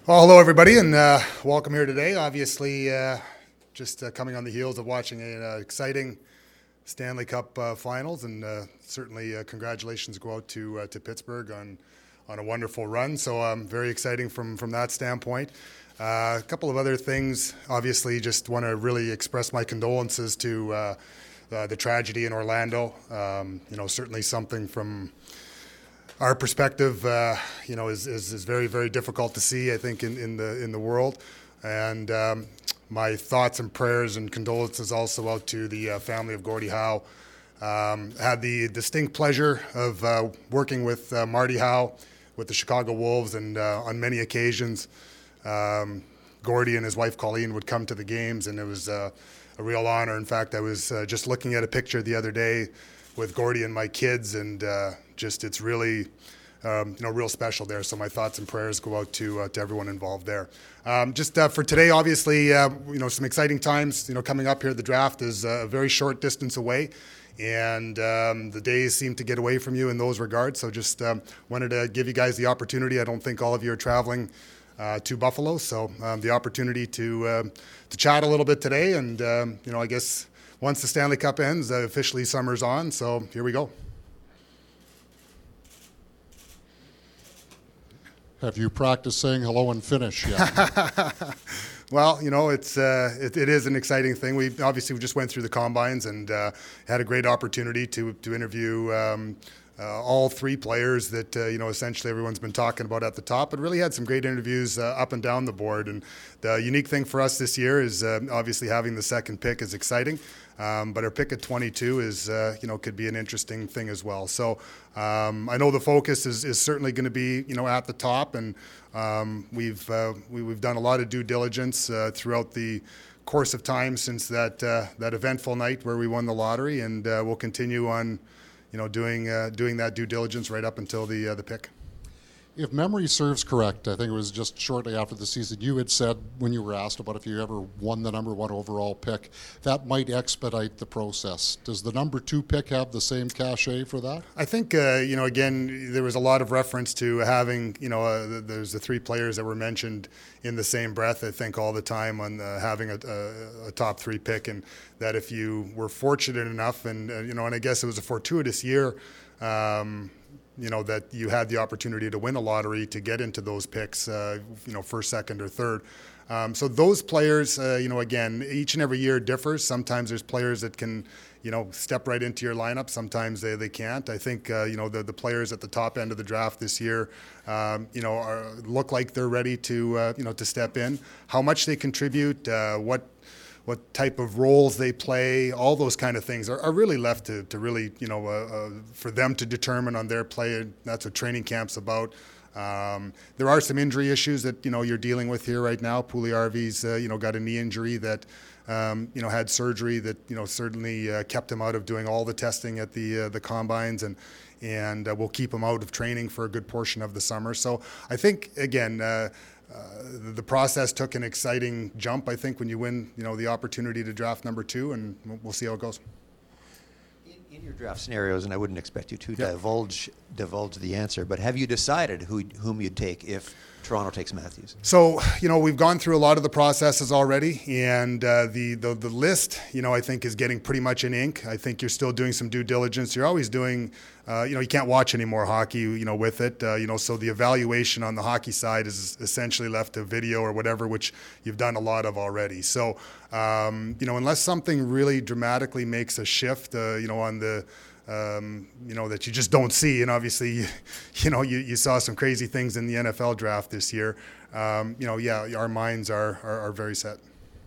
Well, hello, everybody, and welcome here today. Obviously, just coming on the heels of watching an exciting Stanley Cup Finals, and certainly congratulations go out to Pittsburgh on a wonderful run. So very exciting from that standpoint. A couple of other things. Obviously, just want to really express my condolences to the tragedy in Orlando. Certainly something from our perspective, is very, very difficult to see, I think, in the world. And my thoughts and prayers and condolences also out to the family of Gordie Howe. Had the distinct pleasure of working with Marty Howe with the Chicago Wolves, and on many occasions, Gordie and his wife Colleen would come to the games, and it was a real honor. In fact, I was just looking at a picture the other day with Gordie and my kids, and it's really real special there. So my thoughts and prayers go out to everyone involved there. For today, obviously, some exciting times coming up here. The draft is a very short distance away, and the days seem to get away from you in those regards. So just wanted to give you guys the opportunity. I don't think all of you are traveling to Buffalo, so the opportunity to chat a little bit today. And I guess once the Stanley Cup ends, officially summer's on. So here we go. Have you practiced saying hello and finish yet? Well, it is an exciting thing. We just went through the combines and had a great opportunity to interview all three players that essentially everyone's been talking about at the top, but really had some great interviews up and down the board. And the unique thing for us this year is obviously having the second pick is exciting, but our pick at 22 is could be an interesting thing as well. So I know the focus is certainly going to be at the top, and we've done a lot of due diligence throughout the course of time since that eventful night where we won the lottery, and we'll continue on doing that due diligence right up until the pick. If memory serves correct, I think it was just shortly after the season, you had said when you were asked about if you ever won the number one overall pick, that might expedite the process. Does the number two pick have the same cachet for that? I think, again, there was a lot of reference to having, there's the three players that were mentioned in the same breath, I think, all the time on having a top three pick, and that if you were fortunate enough, and I guess it was a fortuitous year, that you had the opportunity to win a lottery to get into those picks, first, second, or third. So those players, again, each and every year differs. Sometimes there's players that can, step right into your lineup. Sometimes they can't. I think, the players at the top end of the draft this year, look like they're ready to step in. How much they contribute, what type of roles they play, all those kind of things are really left to really, for them to determine on their play. That's what training camp's about. There are some injury issues that, you're dealing with here right now. Puljujarvi's, got a knee injury that, had surgery that, certainly kept him out of doing all the testing at the combines, and will keep him out of training for a good portion of the summer. So I think, again, the process took an exciting jump, I think, when you win, the opportunity to draft number two, and we'll see how it goes. In your draft scenarios, and I wouldn't expect you to divulge the answer, but have you decided whom you'd take if Toronto takes Matthews? So, we've gone through a lot of the processes already, and the list, I think is getting pretty much in ink. I think you're still doing some due diligence. You're always doing, you can't watch any more hockey, with it. So the evaluation on the hockey side is essentially left to video or whatever, which you've done a lot of already. So, unless something really dramatically makes a shift, on the that you just don't see. And obviously, you saw some crazy things in the NFL draft this year. Our minds are very set.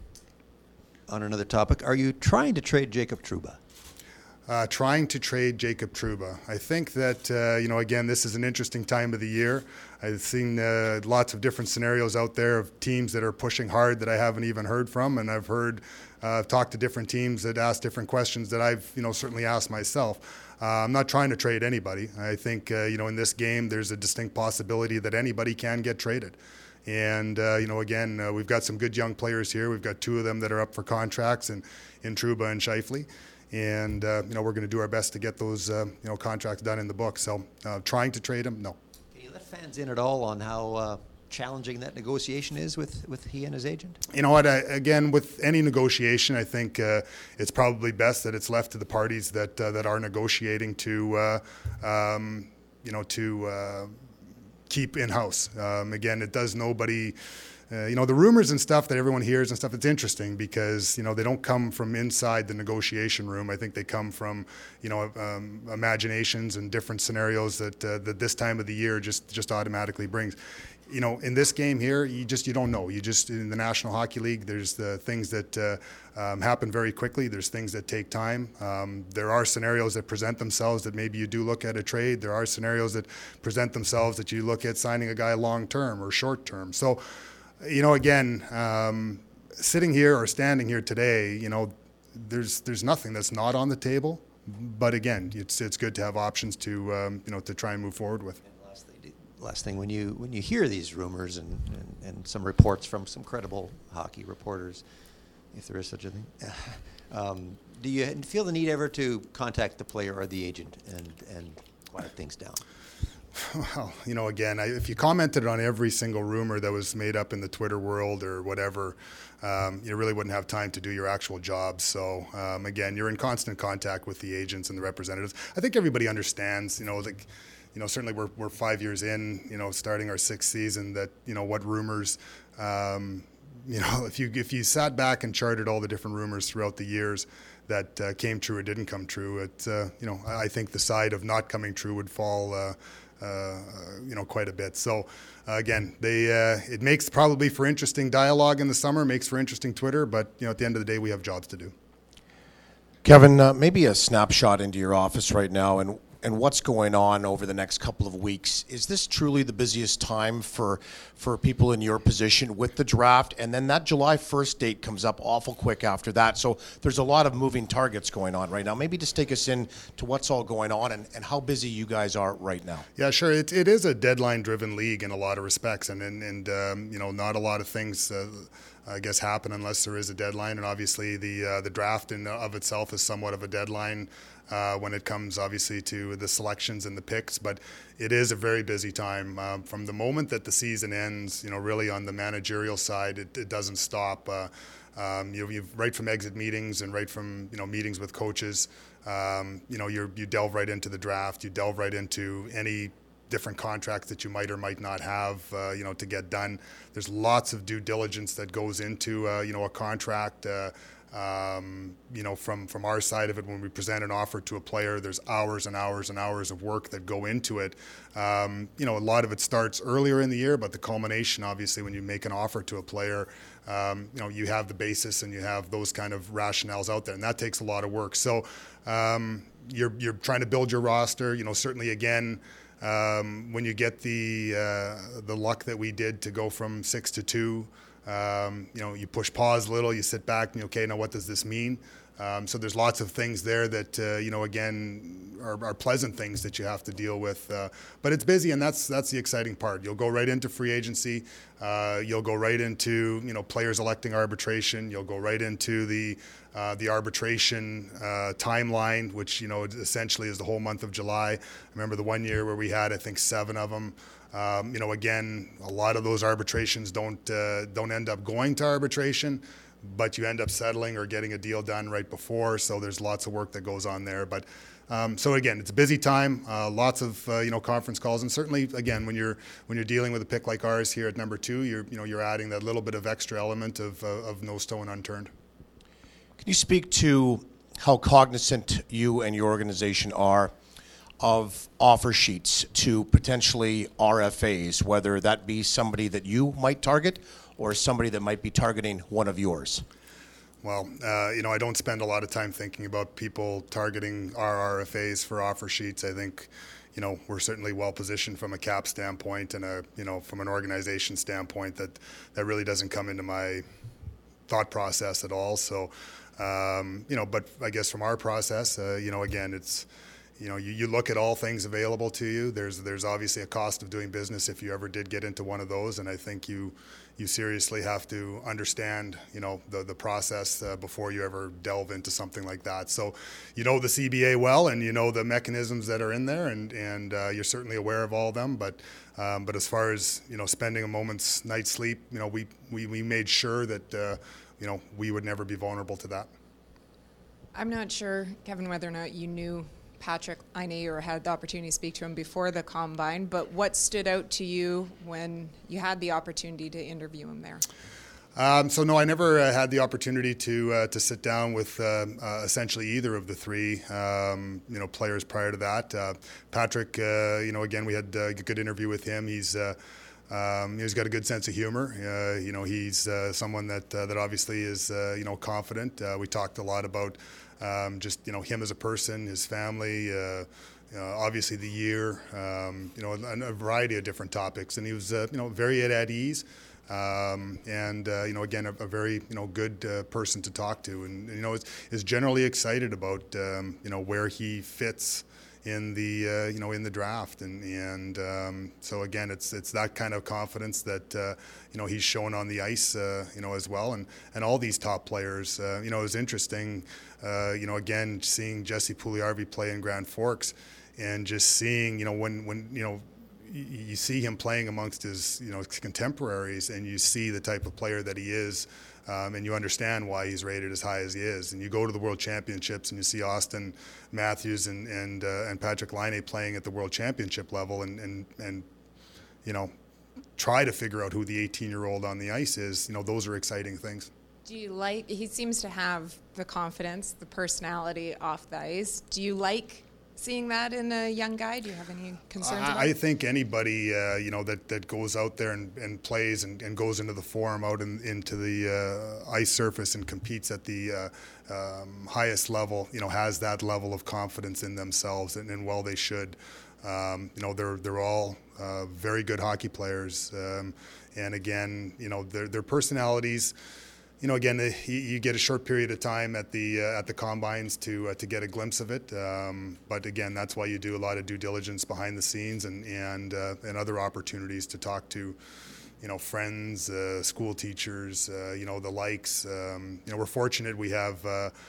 On another topic, are you trying to trade Jacob Trouba? Trying to trade Jacob Trouba. I think that, again, this is an interesting time of the year. I've seen lots of different scenarios out there of teams that are pushing hard that I haven't even heard from, and I've talked to different teams that ask different questions that I've, certainly asked myself. I'm not trying to trade anybody. I think, in this game, there's a distinct possibility that anybody can get traded. And, again, we've got some good young players here. We've got two of them that are up for contracts in Trouba and Scheifele. And, we're going to do our best to get those, contracts done in the book. So trying to trade them, no. Can you let fans in at all on how challenging that negotiation is with he and his agent? You know what? Again, with any negotiation, I think it's probably best that it's left to the parties that are negotiating to keep in house. Again, it does nobody. The rumors and stuff that everyone hears and stuff, it's interesting because, they don't come from inside the negotiation room. I think they come from, imaginations and different scenarios that this time of the year just automatically brings. In this game here, you don't know. In the National Hockey League, there's the things that happen very quickly. There's things that take time. There are scenarios that present themselves that maybe you do look at a trade. There are scenarios that present themselves that you look at signing a guy long-term or short-term. So, again, sitting here or standing here today, there's nothing that's not on the table. But again, it's good to have options to try and move forward with. Last thing, when you hear these rumors and some reports from some credible hockey reporters, if there is such a thing, do you feel the need ever to contact the player or the agent and quiet things down? Well, again, if you commented on every single rumor that was made up in the Twitter world or whatever, you really wouldn't have time to do your actual job. So, again, you're in constant contact with the agents and the representatives. I think everybody understands, certainly we're 5 years in, starting our 6th season, that, what rumors, if you sat back and charted all the different rumors throughout the years that came true or didn't come true, I think the side of not coming true would fall, quite a bit. So, again, it makes probably for interesting dialogue in the summer, makes for interesting Twitter, but, at the end of the day, we have jobs to do. Kevin, maybe a snapshot into your office right now and what's going on over the next couple of weeks. Is this truly the busiest time for people in your position with the draft? And then that July 1st date comes up awful quick after that. So there's a lot of moving targets going on right now. Maybe just take us in to what's all going on and how busy you guys are right now. Yeah, sure. It is a deadline-driven league in a lot of respects, and not a lot of things I guess happen unless there is a deadline. And obviously the draft in of itself is somewhat of a deadline when it comes obviously to the selections and the picks, but it is a very busy time. From the moment that the season ends, really on the managerial side, it doesn't stop. You've right from exit meetings and right from meetings with coaches, you delve right into the draft. You delve right into any different contracts that you might or might not have, to get done. There's lots of due diligence that goes into, a contract. From our side of it, when we present an offer to a player, there's hours and hours and hours of work that go into it. A lot of it starts earlier in the year, but the culmination, obviously, when you make an offer to a player, you have the basis and you have those kind of rationales out there, and that takes a lot of work. So you're trying to build your roster. Certainly, again, when you get the luck that we did to go from 6 to 2. You push pause a little, you sit back and okay, now what does this mean? So there's lots of things there that, again, are pleasant things that you have to deal with. But it's busy, and that's the exciting part. You'll go right into free agency. You'll go right into, players electing arbitration. You'll go right into the arbitration timeline, which, essentially is the whole month of July. I remember the one year where we had, I think, 7 of them. Again, a lot of those arbitrations don't end up going to arbitration, but you end up settling or getting a deal done right before. So there's lots of work that goes on there. But so again, it's a busy time. Lots of conference calls, and certainly again when you're dealing with a pick like ours here at number 2, you're adding that little bit of extra element of no stone unturned. Can you speak to how cognizant you and your organization are of offer sheets to potentially RFAs, whether that be somebody that you might target or somebody that might be targeting one of yours? Well, I don't spend a lot of time thinking about people targeting our RFAs for offer sheets. I think, we're certainly well positioned from a cap standpoint and from an organization standpoint that really doesn't come into my thought process at all. So, but I guess from our process, again, it's, you look at all things available to you. There's obviously a cost of doing business if you ever did get into one of those, and I think you seriously have to understand, the process before you ever delve into something like that. So, the CBA well, and the mechanisms that are in there, and you're certainly aware of all of them. But as far as spending a moment's night's sleep, we made sure that we would never be vulnerable to that. I'm not sure, Kevin, whether or not you knew Patrik Laine or had the opportunity to speak to him before the Combine, but what stood out to you when you had the opportunity to interview him there? So no, I never had the opportunity to sit down with essentially either of the three players prior to that. Patrik, again, we had a good interview with him. He's got a good sense of humor. He's someone that obviously is confident. We talked a lot about just him as a person, his family, obviously the year, and a variety of different topics. And he was very at ease. Again, a very good person to talk to, and is generally excited about where he fits in the in the draft, and so again, it's that kind of confidence that he's shown on the ice, as well, and all these top players. It was interesting, again, seeing Jesse Puljujarvi play in Grand Forks, and just seeing when you see him playing amongst his contemporaries, and you see the type of player that he is, and you understand why he's rated as high as he is. And you go to the World Championships and you see Austin Matthews and Patrik Laine playing at the World Championship level, and try to figure out who the 18-year-old on the ice is. Those are exciting things. Do you like? He seems to have the confidence, the personality off the ice. Do you like seeing that in a young guy? Do you have any concerns about it? I think anybody that goes out there and plays and goes into the forum, out into the ice surface and competes at the highest level, has that level of confidence in themselves, and well, they should. They're all very good hockey players, and again, their personalities. Again, you get a short period of time at the combines to get a glimpse of it. But again, that's why you do a lot of due diligence behind the scenes and other opportunities to talk to, friends, school teachers, the likes. We're fortunate we have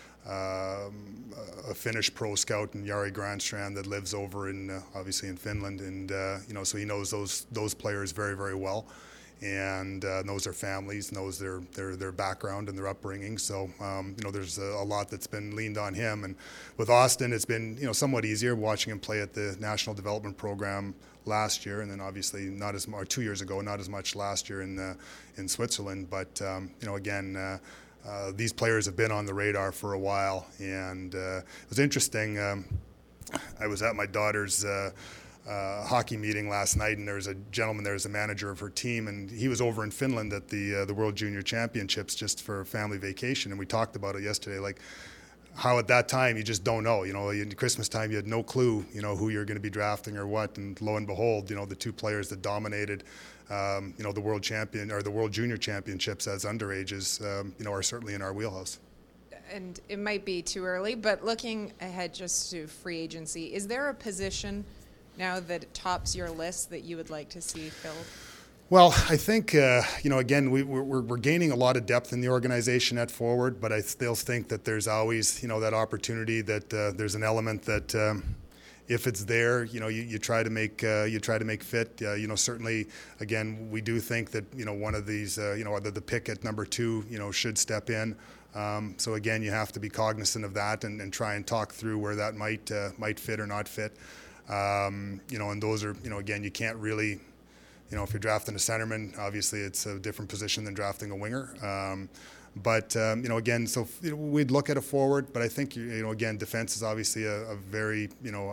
a Finnish pro scout in Jari Granstrand that lives over in obviously in Finland, and so he knows those players very, very well. And knows their families, knows their background and their upbringing. So there's a lot that's been leaned on him. And with Austin, it's been somewhat easier watching him play at the National Development Program last year, and then obviously not as much 2 years ago, not as much last year in Switzerland. But again, these players have been on the radar for a while, and it was interesting. I was at my daughter's hockey meeting last night, and there was a gentleman there as a manager of her team, and he was over in Finland at the World Junior Championships just for a family vacation, and we talked about it yesterday, like how at that time you just don't know, in Christmas time you had no clue, who you're going to be drafting or what, and lo and behold, the two players that dominated, the World Champion or the World Junior Championships as underages, are certainly in our wheelhouse. And it might be too early, but looking ahead just to free agency, is there a position now that it tops your list that you would like to see filled? Well, I think, again, we're gaining a lot of depth in the organization at forward, but I still think that there's always, that opportunity that there's an element that if it's there, you try to make fit. Certainly, again, we do think that, one of these, the pick at number 2, should step in. So again, you have to be cognizant of that and try and talk through where that might fit or not fit. And those are, again, you can't really, if you're drafting a centerman, obviously it's a different position than drafting a winger. But again, so we'd look at a forward, but I think, again, defense is obviously a very,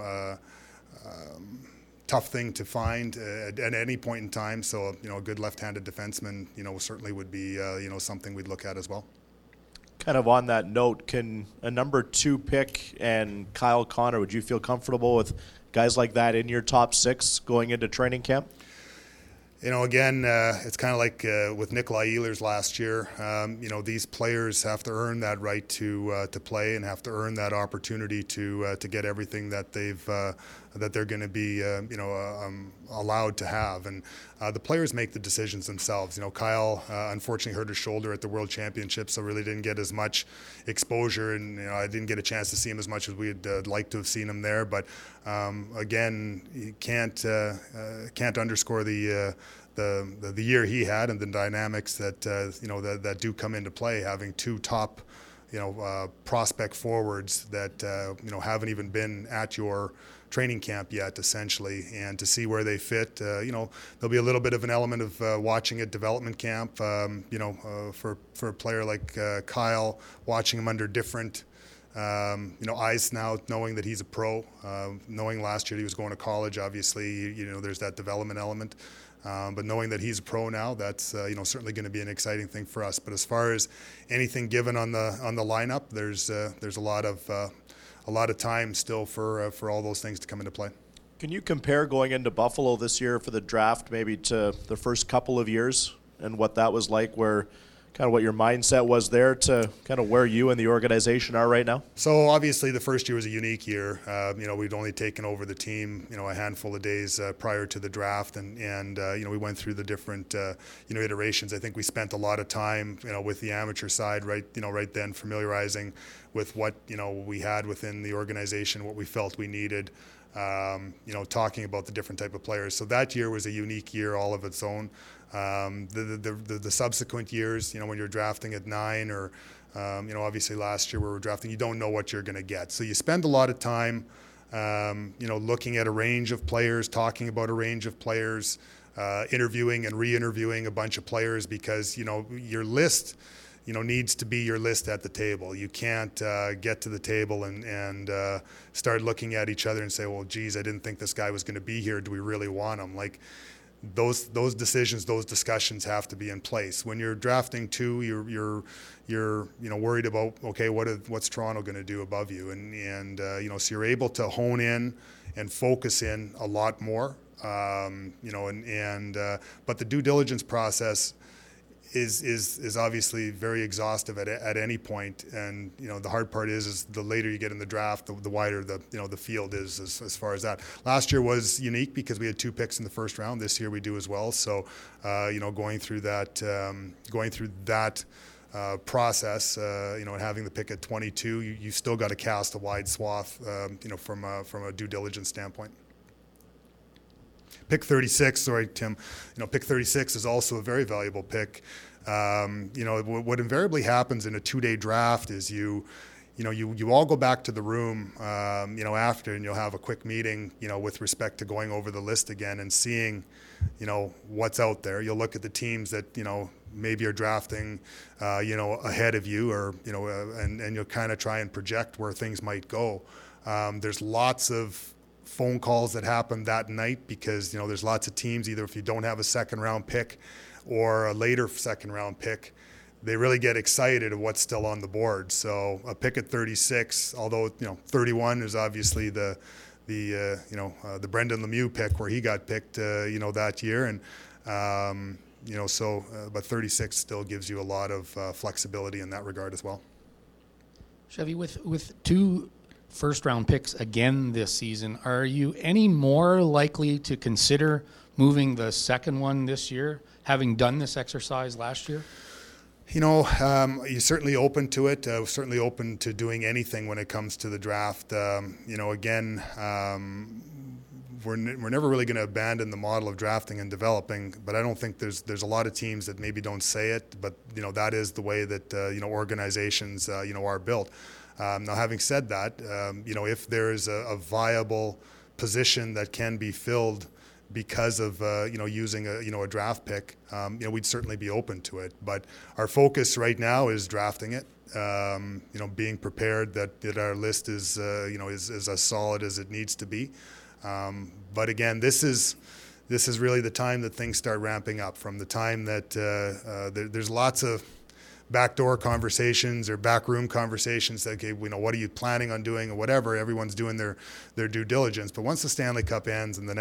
tough thing to find at any point in time. So, a good left-handed defenseman, certainly would be, something we'd look at as well. Kind of on that note, can a number 2 pick and Kyle Connor, would you feel comfortable with guys like that in your top 6 going into training camp? Again, it's kind of like with Nikolai Ehlers last year. These players have to earn that right to play and have to earn that opportunity to get everything that they're going to be allowed to have. And the players make the decisions themselves. Kyle unfortunately hurt his shoulder at the World Championships, so really didn't get as much exposure, and I didn't get a chance to see him as much as we'd like to have seen him there. But again, you can't underscore the year he had and the dynamics that that do come into play, having two top prospect forwards that haven't even been at your training camp yet, essentially, and to see where they fit. There'll be a little bit of an element of watching at development camp. For a player like Kyle, watching him under different eyes now, knowing that he's a pro, knowing last year he was going to college. Obviously, there's that development element. But knowing that he's a pro now, that's certainly going to be an exciting thing for us. But as far as anything given on the lineup, there's a lot of time still for all those things to come into play. Can you compare going into Buffalo this year for the draft maybe to the first couple of years and what that was like, where kind of what your mindset was there to kind of where you and the organization are right now? So obviously the first year was a unique year. We'd only taken over the team, a handful of days prior to the draft, and we went through the different, iterations. I think we spent a lot of time, with the amateur side, right then, familiarizing with what, we had within the organization, what we felt we needed, talking about the different type of players. So that year was a unique year all of its own. The subsequent years, when you're drafting at 9 or, obviously last year we were drafting, you don't know what you're going to get. So you spend a lot of time, looking at a range of players, talking about a range of players, interviewing and re-interviewing a bunch of players because, your list, needs to be your list at the table. You can't get to the table and start looking at each other and say, well, geez, I didn't think this guy was going to be here. Do we really want him? Like, those decisions, those discussions have to be in place. When you're drafting 2, you're worried about, okay, what's Toronto going to do above you, and so you're able to hone in and focus in a lot more, but the due diligence process is obviously very exhaustive at any point, and the hard part is the later you get in the draft, the wider the field is as far as that. Last year was unique because we had 2 picks in the first round. This year we do as well. So going through that process, and having the pick at 22, you still got to cast a wide swath, from a due diligence standpoint. Pick 36, sorry, Tim. Pick 36 is also a very valuable pick. What invariably happens in a 2-day draft is you all go back to the room, after, and you'll have a quick meeting, with respect to going over the list again and seeing, what's out there. You'll look at the teams that, maybe are drafting, ahead of you, or, and you'll kind of try and project where things might go. There's lots of phone calls that happen that night because there's lots of teams, either if you don't have a second round pick or a later second round pick, they really get excited at what's still on the board. So a pick at 36, although 31 is obviously the Brendan Lemieux pick where he got picked that year, and but 36 still gives you a lot of flexibility in that regard as well. Chevy, with 2 first-round picks again this season, are you any more likely to consider moving the second one this year, having done this exercise last year? You're certainly open to it. Certainly open to doing anything when it comes to the draft. Again, we're never really going to abandon the model of drafting and developing, but I don't think there's a lot of teams that maybe don't say it, but that is the way that organizations are built. Now, having said that, if there is a viable position that can be filled because of using a draft pick, we'd certainly be open to it. But our focus right now is drafting it. Being prepared that our list is is as solid as it needs to be. But again, this is really the time that things start ramping up. From the time that there's lots of backdoor conversations or backroom conversations that, okay, what are you planning on doing or whatever. Everyone's doing their due diligence. But once the Stanley Cup ends and the next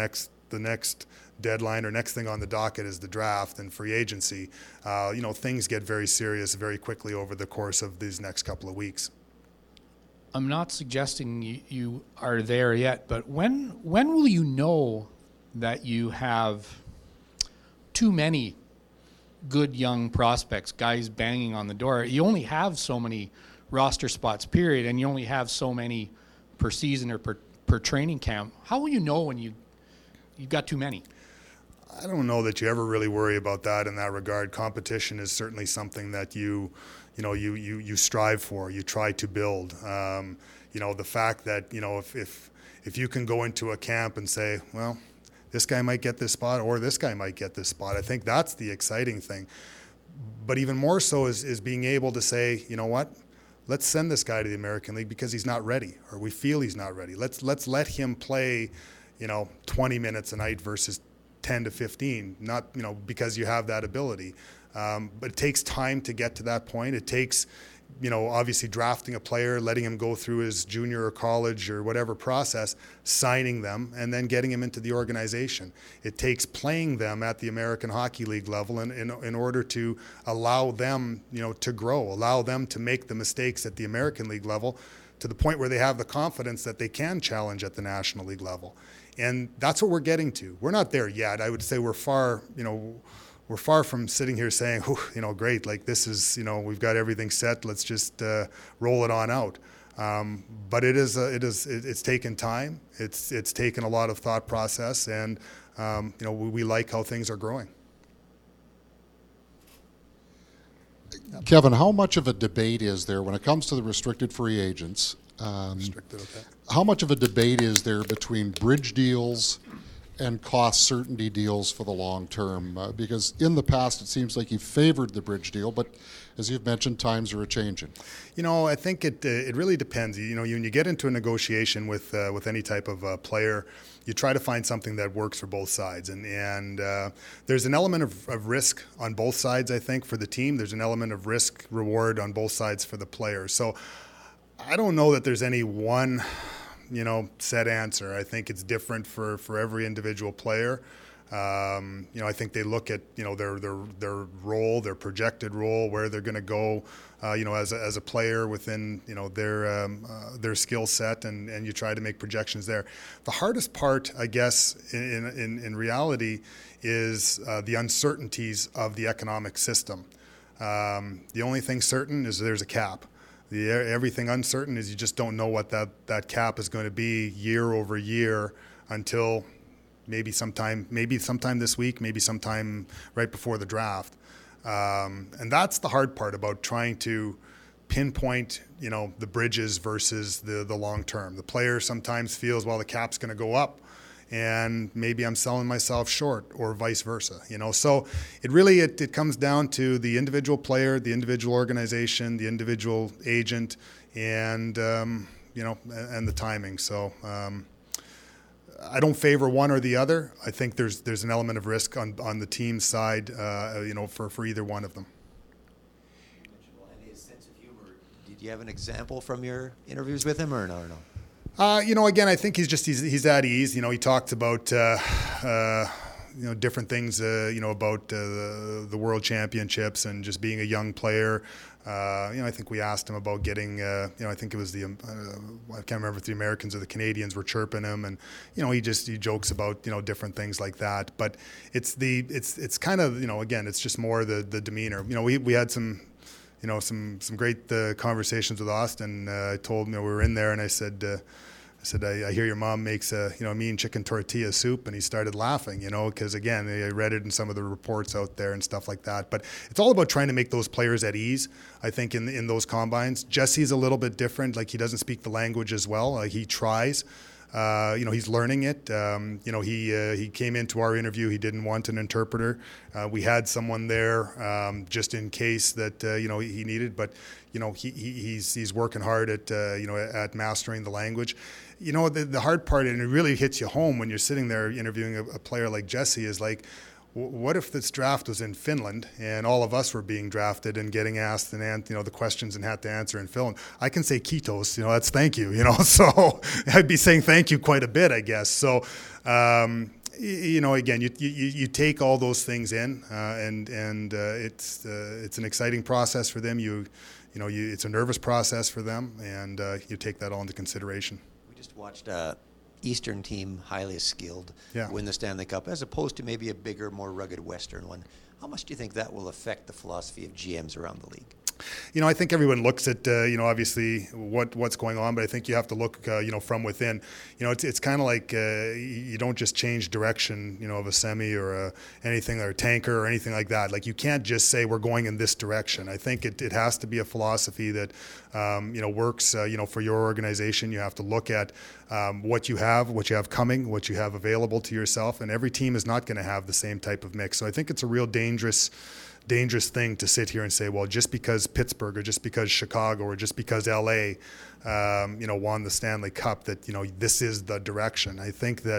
the next deadline or next thing on the docket is the draft and free agency, things get very serious very quickly over the course of these next couple of weeks. I'm not suggesting you are there yet, but when will you know that you have too many good young prospects, guys banging on the door? You only have so many roster spots, period, and you only have so many per season or per training camp. How will you know when you've got too many? I don't know that you ever really worry about that in that regard. Competition is certainly something that you strive for, you try to build. The fact that, if you can go into a camp and say, well, this guy might get this spot or this guy might get this spot, I think that's the exciting thing. But even more so is being able to say, you know what, let's send this guy to the American League because he's not ready, or we feel he's not ready. Let's let him play, 20 minutes a night versus 10 to 15, not, because you have that ability. But it takes time to get to that point. It takes, obviously drafting a player, letting him go through his junior or college or whatever process, signing them, and then getting him into the organization. It takes playing them at the American Hockey League level in order to allow them, to grow, allow them to make the mistakes at the American League level to the point where they have the confidence that they can challenge at the National League level. And that's what we're getting to. We're not there yet. I would say we're far from sitting here saying, great, like this is, we've got everything set. Let's just roll it on out. But it's taken time. It's taken a lot of thought process, and we like how things are growing. Kevin, how much of a debate is there when it comes to the restricted free agents? Restricted, okay. How much of a debate is there between bridge deals and cost certainty deals for the long term? Because in the past, it seems like you've favored the bridge deal, but as you've mentioned, times are a-changing. I think it really depends. When you get into a negotiation with any type of player, you try to find something that works for both sides. And there's an element of risk on both sides, I think, for the team. There's an element of risk-reward on both sides for the player. So I don't know that there's any one set answer. I think it's different for every individual player. I think they look at their role, their projected role, where they're going to go, as a player within their skill set, and you try to make projections there. The hardest part, I guess, in reality, is the uncertainties of the economic system. The only thing certain is there's a cap. Everything uncertain is you just don't know what that cap is going to be year over year until maybe sometime this week, maybe sometime right before the draft. And that's the hard part about trying to pinpoint, the bridges versus the long term. The player sometimes feels, well, the cap's going to go up, and maybe I'm selling myself short, or vice versa. So it really it comes down to the individual player, the individual organization, the individual agent, and and the timing. So I don't favor one or the other. I think there's an element of risk on the team side, for either one of them. You mentioned his sense of humor. Did you have an example from your interviews with him, or no? Again, I think he's at ease. He talked about different things, about the World Championships and just being a young player. I think we asked him about getting, I think it was I can't remember if the Americans or the Canadians were chirping him, and he jokes about different things like that. But it's kind of again, it's just more the demeanor. We had some great conversations with Austin. I told him, we were in there, and I said, I hear your mom makes a mean chicken tortilla soup, and he started laughing, because again, I read it in some of the reports out there and stuff like that. But it's all about trying to make those players at ease. I think in those combines, Jesse's a little bit different. Like, he doesn't speak the language as well. He tries. He's learning it. He came into our interview. He didn't want an interpreter. We had someone there just in case that he needed, but he's working hard at mastering the language. The hard part, and it really hits you home when you're sitting there interviewing a player like Jesse, is like, what if this draft was in Finland and all of us were being drafted and getting asked the questions and had to answer in Finland? I can say kiitos, that's thank you, so I'd be saying thank you quite a bit, I guess. So You know, again, you take all those things in, and it's an exciting process for them. It's a nervous process for them, and you take that all into consideration. We just watched a Eastern team, highly skilled, Yeah. win the Stanley Cup, as opposed to maybe a bigger, more rugged Western one. How much do you think that will affect the philosophy of GMs around the league? You know, I think everyone looks at obviously what's going on, but I think you have to look from within. You know, it's kind of like you don't just change direction, of a semi or anything, or a tanker or anything like that. Like, you can't just say we're going in this direction. I think it has to be a philosophy that works for your organization. You have to look at what you have coming, what you have available to yourself, and every team is not going to have the same type of mix. So I think it's a real dangerous thing to sit here and say, well, just because Pittsburgh or just because Chicago or just because LA, won the Stanley Cup, that, this is the direction. I think that,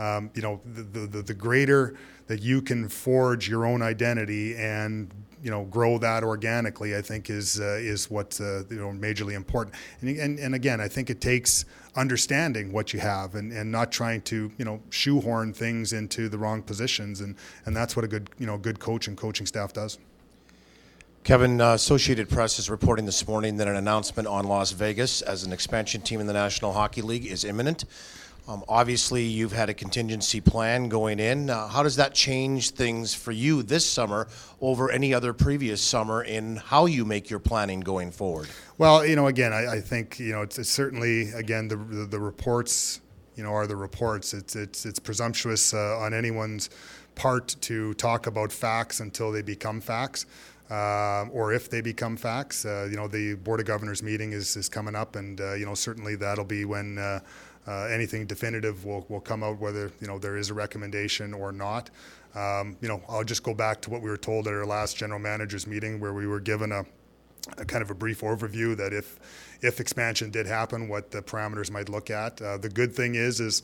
the greater that you can forge your own identity and, grow that organically, I think is what's, majorly important. And again, I think it takes understanding what you have and not trying to, shoehorn things into the wrong positions. And that's what a good coach and coaching staff does. Kevin, Associated Press is reporting this morning that an announcement on Las Vegas as an expansion team in the National Hockey League is imminent. Obviously, you've had a contingency plan going in. How does that change things for you this summer over any other previous summer in how you make your planning going forward? Well, again, I think, it's certainly, again, the reports, are the reports. It's presumptuous on anyone's part to talk about facts until they become facts. Or if they become facts. The Board of Governors meeting is coming up, and certainly that'll be when anything definitive will come out, whether there is a recommendation or not. I'll just go back to what we were told at our last general managers meeting, where we were given a kind of a brief overview that if expansion did happen, what the parameters might look at. The good thing is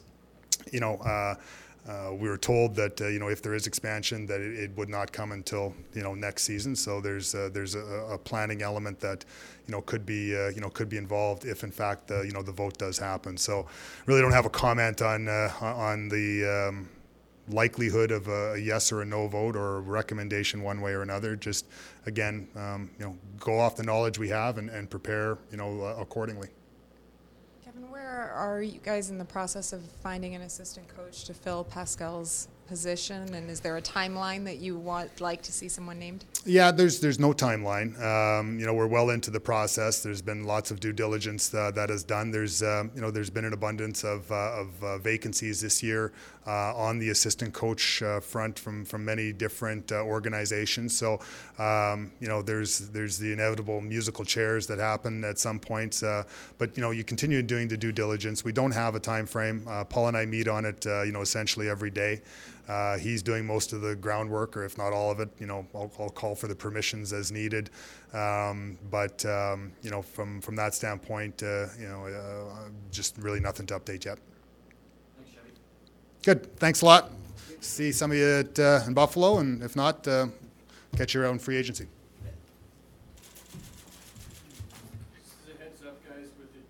we were told that if there is expansion, that it would not come until next season. So there's a planning element that could be involved if in fact the vote does happen. So really don't have a comment on the likelihood of a yes or a no vote or a recommendation one way or another. Just again go off the knowledge we have and prepare accordingly. Kevin, where are you guys in the process of finding an assistant coach to fill Pascal's position, and is there a timeline that you like to see someone named? Yeah, there's no timeline. We're well into the process. There's been lots of due diligence that is done. There's been an abundance of vacancies this year on the assistant coach front from many different organizations. So there's the inevitable musical chairs that happen at some point. But you continue doing the due diligence. We don't have a time frame. Paul and I meet on it essentially every day. He's doing most of the groundwork, or if not all of it. I'll call for the permissions as needed. But from that standpoint, just really nothing to update yet. Thanks, Chevy. Good. Thanks a lot. See some of you in Buffalo, and if not, catch you around free agency. Just a heads up, guys, with the